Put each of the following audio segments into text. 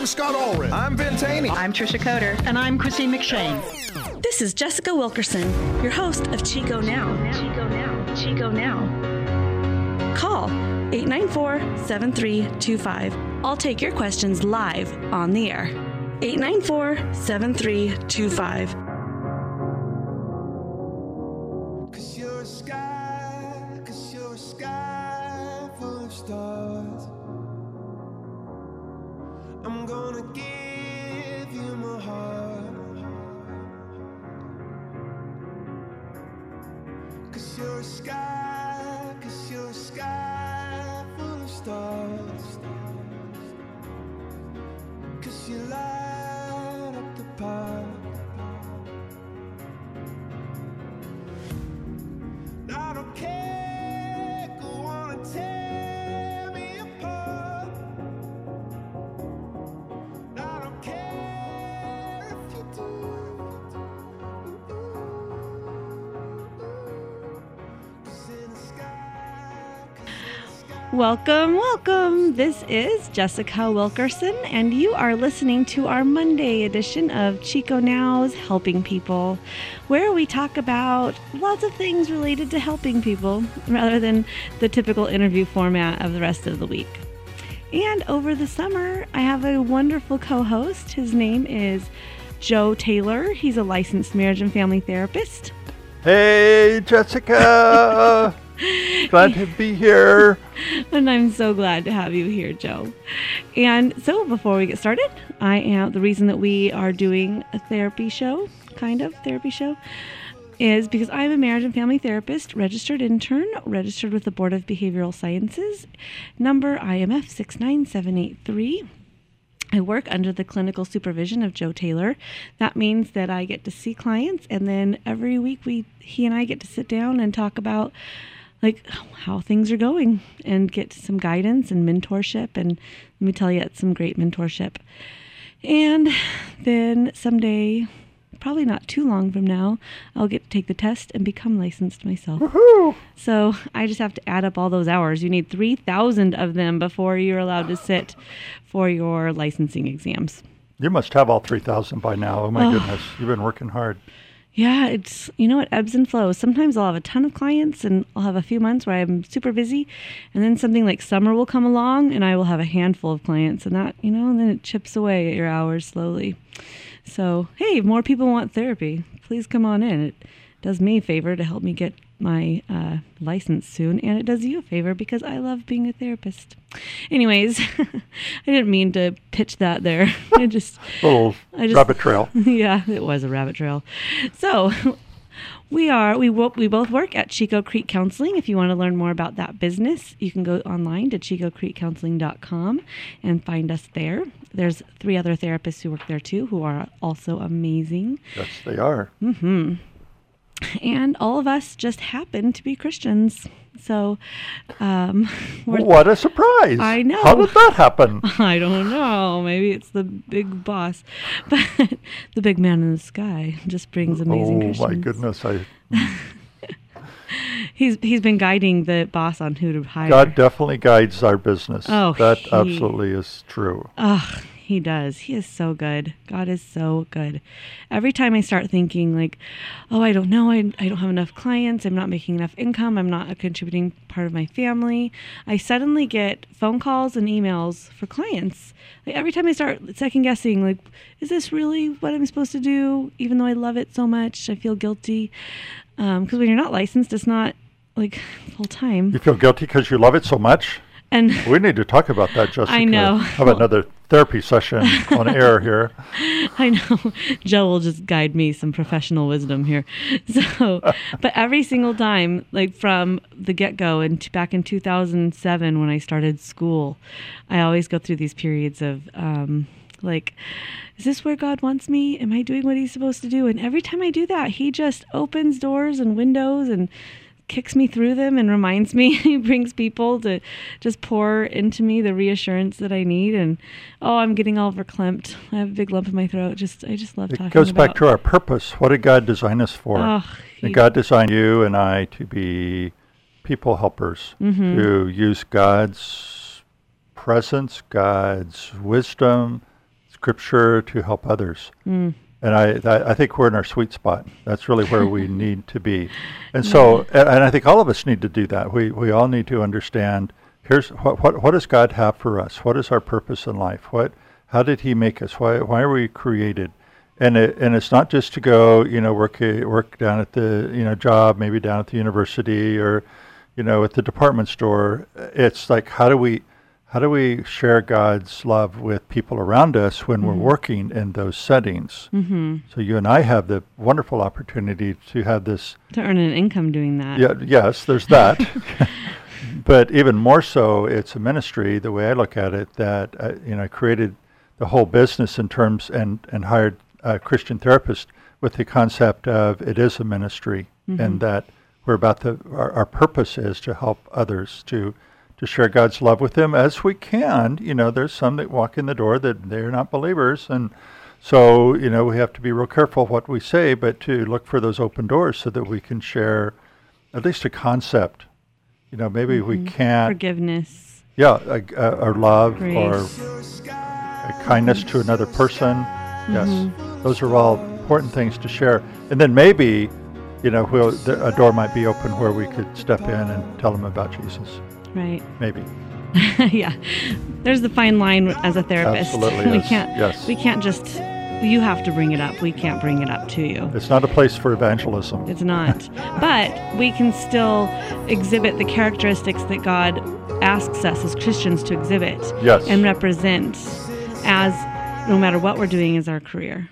I'm Scott Allred. I'm Ben Taney. I'm Trisha Coder. And I'm Christine McShane. This is Jessica Wilkerson, your host of Chico Now. Chico Now. Chico Now. Call 894-7325. I'll take your questions live on the air. 894-7325. Cause you're a sky full of stars. I'm gonna give you my heart. Cause you're a sky full of stars. Cause you light up the park. I don't care, go on and tear me apart. I don't care if you do. Welcome. This is Jessica Wilkerson, and you are listening to our Monday edition of Chico Now's Helping People, where we talk about lots of things related to helping people, rather than the typical interview format of the rest of the week. And over the summer, I have a wonderful co-host. His name is Joe Taylor. He's a licensed marriage and family therapist. Hey, Jessica! Glad to be here. And I'm so glad to have you here, Joe. And so before we get started, the reason that we are doing a therapy show, is because I'm a marriage and family therapist, registered intern, registered with the Board of Behavioral Sciences, number IMF 69783. I work under the clinical supervision of Joe Taylor. That means that I get to see clients, and then every week he and I get to sit down and talk about how things are going and get some guidance and mentorship. And let me tell you, it's some great mentorship. And then someday, probably not too long from now, I'll get to take the test and become licensed myself. Woohoo! So I just have to add up all those hours. You need 3,000 of them before you're allowed to sit for your licensing exams. You must have all 3,000 by now. Oh my goodness, you've been working hard. Yeah, it ebbs and flows. Sometimes I'll have a ton of clients and I'll have a few months where I'm super busy, and then something like summer will come along and I will have a handful of clients, and that, and then it chips away at your hours slowly. So, hey, if more people want therapy, please come on in. It does me a favor to help me get my license soon, and it does you a favor because I love being a therapist. Anyways, I didn't mean to pitch that there. Rabbit trail. Yeah, it was a rabbit trail. So we both work at Chico Creek Counseling. If you want to learn more about that business, you can go online to chicocreekcounseling.com and find us there. There's 3 other therapists who work there too, who are also amazing. Yes, they are. Mm-hmm. And all of us just happen to be Christians. So, what a surprise. I know. How did that happen? I don't know. Maybe it's the big boss. But the big man in the sky just brings amazing Christians. Oh, my goodness. He's been guiding the boss on who to hire. God definitely guides our business. Oh, that absolutely is true. He does. He is so good. God is so good. Every time I start thinking I don't know, I don't have enough clients, I'm not making enough income, I'm not a contributing part of my family, I suddenly get phone calls and emails for clients. Every time I start second guessing, is this really what I'm supposed to do? Even though I love it so much, I feel guilty. Because when you're not licensed, it's not full time. You feel guilty because you love it so much? And we need to talk about that, Jessica. I know. Have another therapy session on air here. I know. Joe will just guide me some professional wisdom here. So, but every single time, from the get-go and back in 2007 when I started school, I always go through these periods of is this where God wants me? Am I doing what he's supposed to do? And every time I do that, he just opens doors and windows and kicks me through them and reminds me. He brings people to just pour into me the reassurance that I need. And I'm getting all verklempt. I have a big lump in my throat. I just love talking about it. It goes back to our purpose. What did God design us for? And God designed you and I to be people helpers, to use God's presence, God's wisdom, Scripture to help others. And I think we're in our sweet spot. That's really where we need to be. And so, and I think all of us need to do that. We all need to understand, here's what does God have for us? What is our purpose in life? How did he make us? Why are we created? And it's not just to go, work down at the, job, maybe down at the university or, at the department store. It's like, how do we share God's love with people around us when we're working in those settings? So you and I have the wonderful opportunity to have this. To earn an income doing that. Yeah. Yes, there's that. But even more so, it's a ministry, the way I look at it, that, I created the whole business in terms and hired a Christian therapist with the concept of it is a ministry and that we're about our purpose is to help others to share God's love with them as we can. There's some that walk in the door that they're not believers. And so, we have to be real careful what we say, but to look for those open doors so that we can share at least a concept. Maybe we can't. Forgiveness. Yeah, or love. Grace. Or a kindness to another person. Yes, those are all important things to share. And then maybe, a door might be open where we could step in and tell them about Jesus. Right. Maybe. Yeah. There's the fine line as a therapist. Absolutely. We can't just, you have to bring it up. We can't bring it up to you. It's not a place for evangelism. It's not. But we can still exhibit the characteristics that God asks us as Christians to exhibit. Yes. And represent as no matter what we're doing as our career.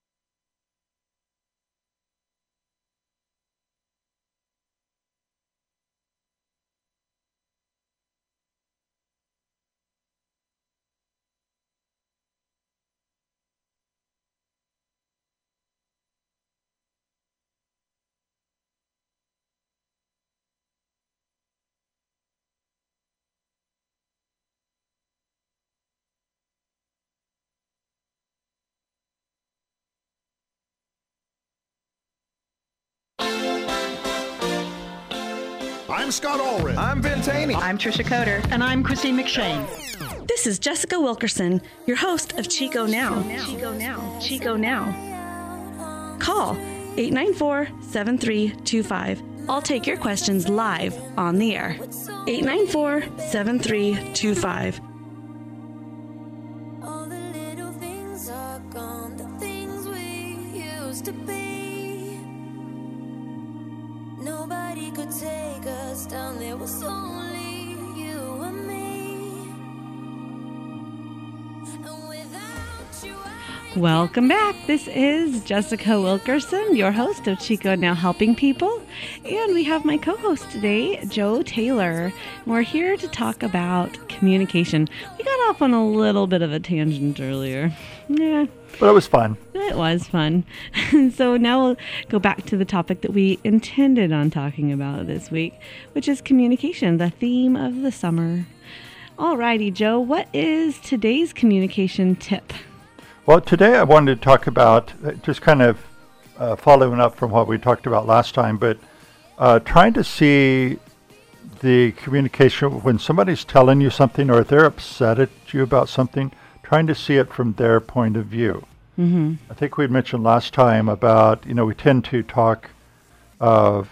I'm Scott Allred. I'm Ben Taney. I'm Trisha Coder. And I'm Christine McShane. This is Jessica Wilkerson, your host of Chico Now. Chico Now. Chico Now. Call 894-7325. I'll take your questions live on the air. 894-7325. All the little things are gone, the things we used to be. Nobody could take us down, there was only you and me. And without you, Welcome back. This is Jessica Wilkerson, your host of Chico Now Helping People. And we have my co-host today, Joe Taylor. We're here to talk about communication. We got off on a little bit of a tangent earlier. Yeah. But it was fun. It was fun. So now we'll go back to the topic that we intended on talking about this week, which is communication, the theme of the summer. Alrighty, Joe, what is today's communication tip? Well, today I wanted to talk about just kind of following up from what we talked about last time, but trying to see the communication when somebody's telling you something or if they're upset at you about something, trying to see it from their point of view. I think we mentioned last time about, we tend to talk of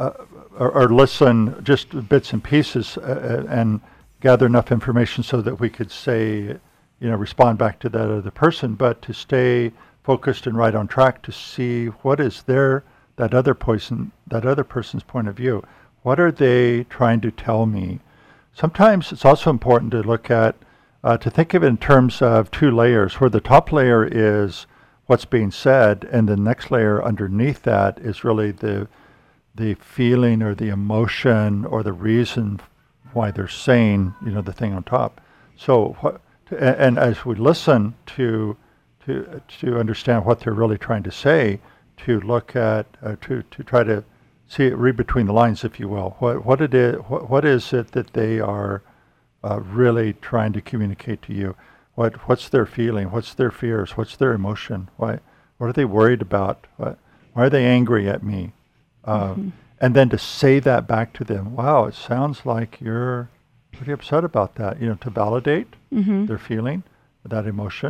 or listen just bits and pieces and gather enough information so that we could say, respond back to that other person, but to stay focused and right on track to see what is that other person's point of view. What are they trying to tell me? Sometimes it's also important to look at, to think of it in terms of two layers, where the top layer is what's being said, and the next layer underneath that is really the feeling or the emotion or the reason why they're saying, the thing on top. So and as we listen to understand what they're really trying to say, to look at to try to see it, read between the lines, if you will. What is it that they are really trying to communicate to you? What's their feeling? What's their fears? What's their emotion? What are they worried about? Why are they angry at me? And then to say that back to them. Wow, it sounds like you're pretty upset about that. To validate their feeling, that emotion,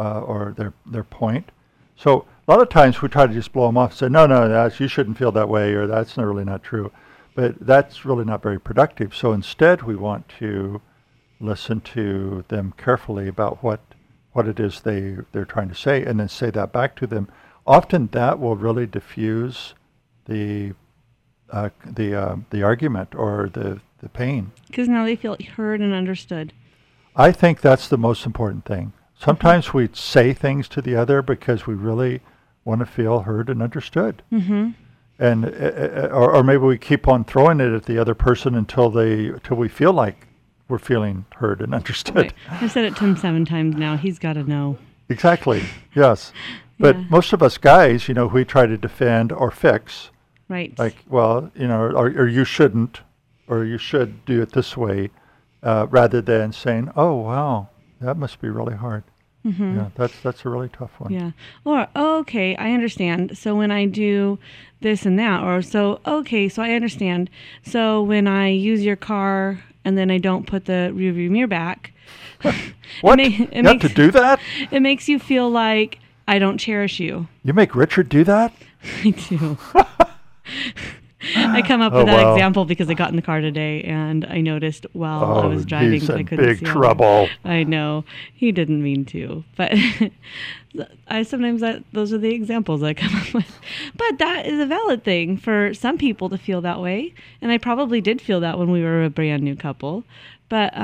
or their point. So a lot of times we try to just blow them off and say, no, you shouldn't feel that way, or that's really not true. But that's really not very productive. So instead we want to listen to them carefully about what it is they're trying to say, and then say that back to them. Often that will really diffuse the argument or the pain. Because now they feel heard and understood. I think that's the most important thing. Sometimes we say things to the other because we really want to feel heard and understood. Mm-hmm. And or maybe we keep on throwing it at the other person until we feel like we're feeling heard and understood. Right. I've said it to him 7 times now. He's got to know. Exactly. Yes. But most of us guys, we try to defend or fix. Right. Like, well, or you shouldn't, or you should do it this way, rather than saying, oh, wow, that must be really hard. Mm-hmm. Yeah, that's a really tough one. Yeah. Or, okay, I understand. So when I do this and that, or so I understand. So when I use your car and then I don't put the rearview mirror back. What? You have to do that? It makes you feel like I don't cherish you. You make Richard do that? I do. I come up with that example because I got in the car today and I noticed while I was driving he's I in couldn't big see trouble. I know. He didn't mean to. But those are the examples I come up with. But that is a valid thing for some people to feel that way. And I probably did feel that when we were a brand new couple. But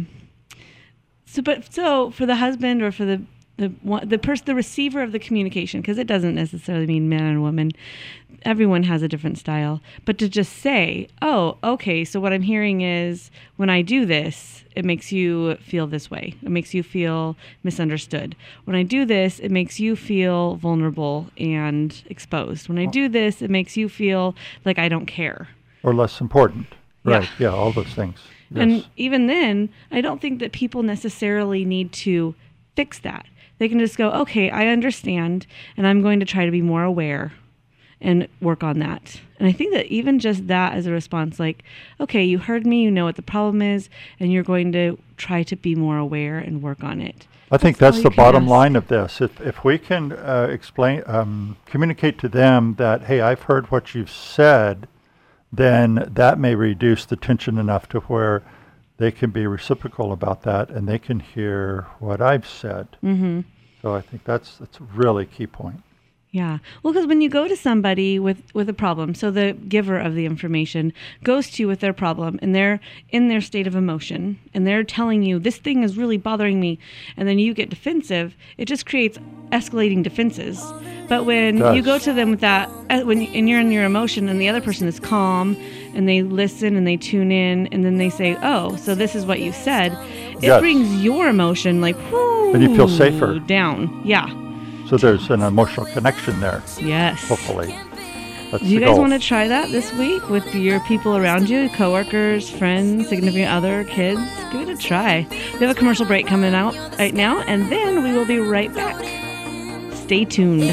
so for the husband or for the receiver of the communication, because it doesn't necessarily mean man and woman. Everyone has a different style. But to just say, oh, okay, so what I'm hearing is when I do this, it makes you feel this way. It makes you feel misunderstood. When I do this, it makes you feel vulnerable and exposed. When I do this, it makes you feel like I don't care. Or less important. Right. Yeah, all those things. Yes. And even then, I don't think that people necessarily need to fix that. They can just go, okay, I understand, and I'm going to try to be more aware and work on that. And I think that even just that as a response, like, okay, you heard me, you know what the problem is, and you're going to try to be more aware and work on it. I think that's the bottom line of this. If we can communicate to them that, hey, I've heard what you've said, then that may reduce the tension enough to where they can be reciprocal about that, and they can hear what I've said. Mm-hmm. So I think that's a really key point. Yeah. Well, because when you go to somebody with a problem, so the giver of the information goes to you with their problem, and they're in their state of emotion, and they're telling you, this thing is really bothering me, and then you get defensive, it just creates escalating defenses. But when you go to them with that, and you're in your emotion, and the other person is calm, and they listen, and they tune in, and then they say, oh, so this is what you said, it brings your emotion, like, whoo, and you feel safer. Down. Yeah. So there's an emotional connection there. Yes. Hopefully. That's Do you guys want to try that this week with your people around you, coworkers, friends, significant other, kids? Give it a try. We have a commercial break coming out right now, and then we will be right back. Stay tuned.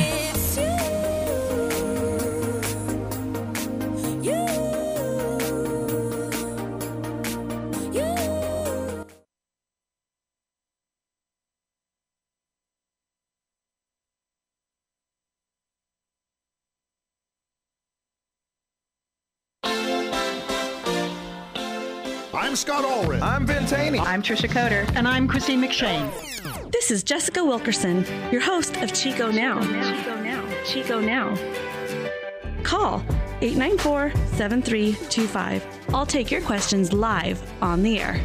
I'm Scott Allred. I'm Ben Taney. I'm Trisha Coder. And I'm Christine McShane. This is Jessica Wilkerson, your host of Chico Now. Chico Now. Call 894-7325. I'll take your questions live on the air.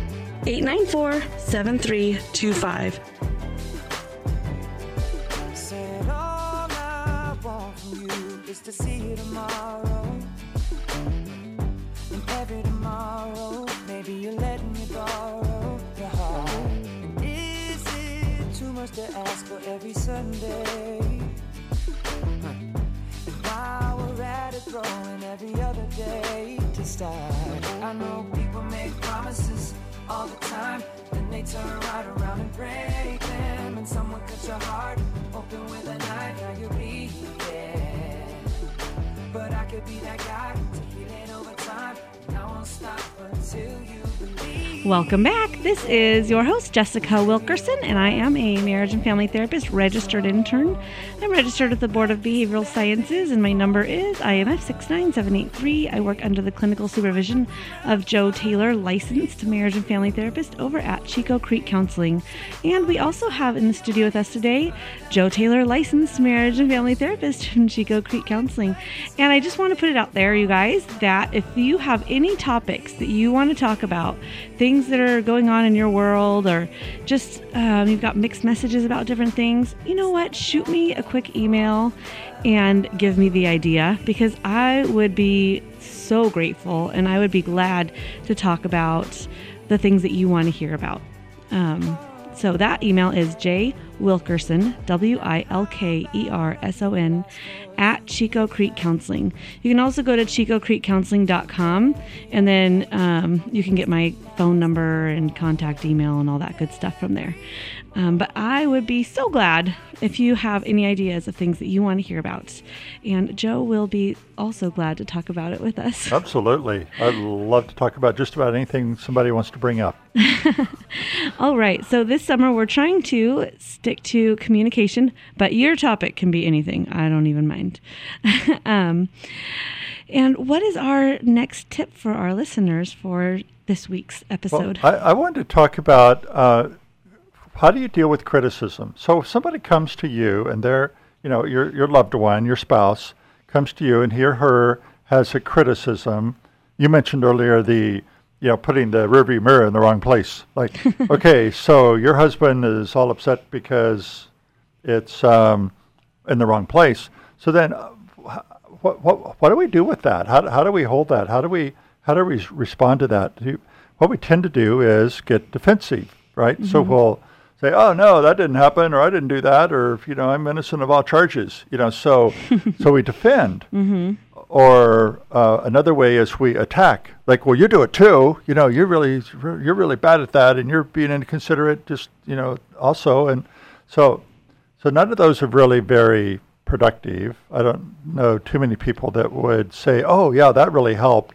894-7325. Said all I want from you is to see you tomorrow. And every tomorrow, maybe you're letting me borrow your heart. And is it too much to ask for every Sunday? And while we're at it, throwing every other day to start. I know people make promises all the time, then they turn right around and break them. And someone cuts your heart open with a knife, now you're bleeding. But I could be that guy to heal it over time, and I won't stop until you believe. Welcome back. This is your host, Jessica Wilkerson, and I am a marriage and family therapist, registered intern. I'm registered with the Board of Behavioral Sciences, and my number is IMF 69783. I work under the clinical supervision of Joe Taylor, licensed marriage and family therapist over at Chico Creek Counseling. And we also have in the studio with us today, Joe Taylor, licensed marriage and family therapist from Chico Creek Counseling. And I just want to put it out there, you guys, that if you have any topics that you want to talk about, things that are going on in your world, or just you've got mixed messages about different things, you know what? Shoot me a quick email and give me the idea, because I would be so grateful and I would be glad to talk about the things that you want to hear about. So that email is jwilkerson, WILKERSON, at Chico Creek Counseling. You can also go to chicocreekcounseling.com, and then you can get my phone number and contact email and all that good stuff from there. But I would be so glad if you have any ideas of things that you want to hear about. And Joe will be also glad to talk about it with us. Absolutely. I'd love to talk about just about anything somebody wants to bring up. All right. So this summer we're trying to stick to communication, but your topic can be anything. I don't even mind. And what is our next tip for our listeners for this week's episode? Well, I wanted to talk about how do you deal with criticism? So if somebody comes to you and they're, your loved one, your spouse, comes to you and he or her has a criticism. You mentioned earlier putting the rearview mirror in the wrong place. Like, okay, so your husband is all upset because it's in the wrong place. So then what do we do with that? How do we hold that? How do we respond to that? What we tend to do is get defensive, right? Mm-hmm. So we'll say, oh, no, that didn't happen, or I didn't do that, or, I'm innocent of all charges, so we defend. Mm-hmm. Or another way is we attack. Like, well, you do it too. You're really bad at that, and you're being inconsiderate just, also. And so none of those are really very productive. I don't know too many people that would say, oh, yeah, that really helped.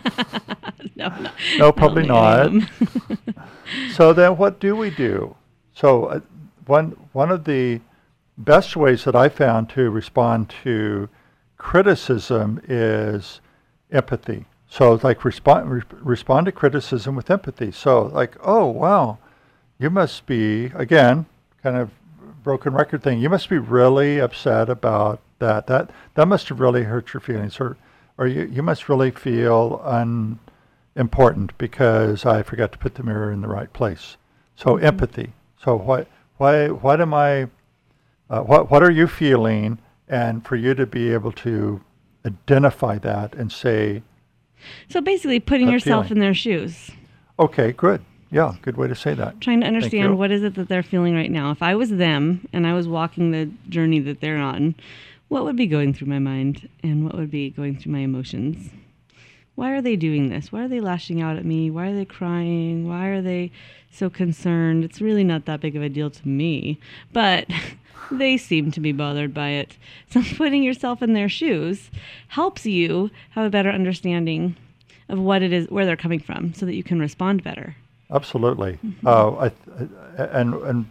No, probably not. So then what do we do? So one of the best ways that I found to respond to criticism is empathy. So like respond to criticism with empathy. So like, oh, wow, you must be, again, kind of broken record thing. You must be really upset about that. That must have really hurt your feelings, or you must really feel unimportant because I forgot to put the mirror in the right place. So mm-hmm. Empathy. So what am I? What are you feeling? And for you to be able to identify that and say. So basically, putting yourself in their shoes. Okay, good. Yeah, good way to say that. Trying to understand what is it that they're feeling right now. If I was them and I was walking the journey that they're on, what would be going through my mind and what would be going through my emotions? Why are they doing this? Why are they lashing out at me? Why are they crying? Why are they so concerned? It's really not that big of a deal to me, but they seem to be bothered by it. So putting yourself in their shoes helps you have a better understanding of what it is, where they're coming from, so that you can respond better. Absolutely. Mm-hmm. And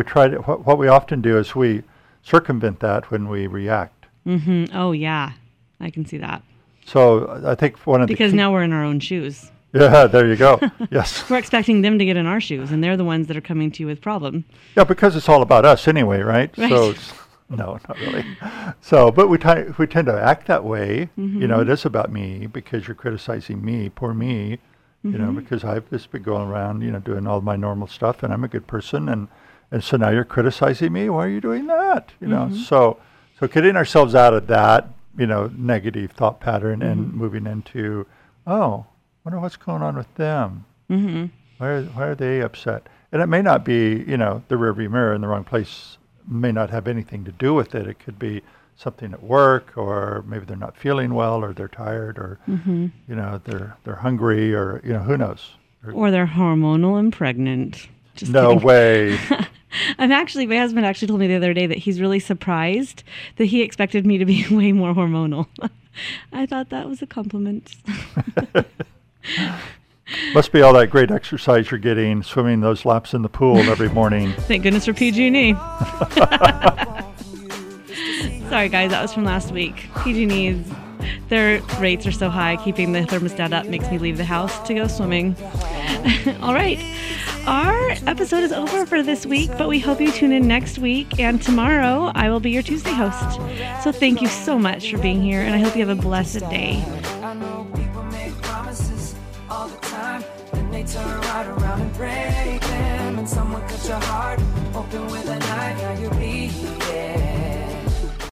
what we often do is we circumvent that when we react. Mm-hmm. Oh yeah, I can see that. So I think because now we're in our own shoes. Yeah, there you go. Yes. We're expecting them to get in our shoes, and they're the ones that are coming to you with problem. Yeah, because it's all about us anyway, right? So no, not really. So, but we tend to act that way. Mm-hmm. It is about me because you're criticizing me, poor me. Mm-hmm. Because I've just been going around, doing all my normal stuff, and I'm a good person, and so now you're criticizing me. Why are you doing that? Mm-hmm. So getting ourselves out of that, negative thought pattern mm-hmm. and moving into, oh, wonder what's going on with them. Mm-hmm. Why are they upset? And it may not be, the rearview mirror in the wrong place may not have anything to do with it. It could be something at work, or maybe they're not feeling well, or they're tired, or mm-hmm. They're hungry, or who knows. Or they're hormonal and pregnant. Just no kidding. Way. My husband actually told me the other day that he's really surprised that he expected me to be way more hormonal. I thought that was a compliment. Must be all that great exercise you're getting, swimming those laps in the pool every morning. Thank goodness for PG&E. Sorry, guys, that was from last week. PG&E's, their rates are so high, keeping the thermostat up makes me leave the house to go swimming. All right. Our episode is over for this week, but we hope you tune in next week. And tomorrow, I will be your Tuesday host. So thank you so much for being here, and I hope you have a blessed day. I know people make promises all the time, then they turn right around and break them. And someone cut your heart open with a knife, now you bleed, yeah.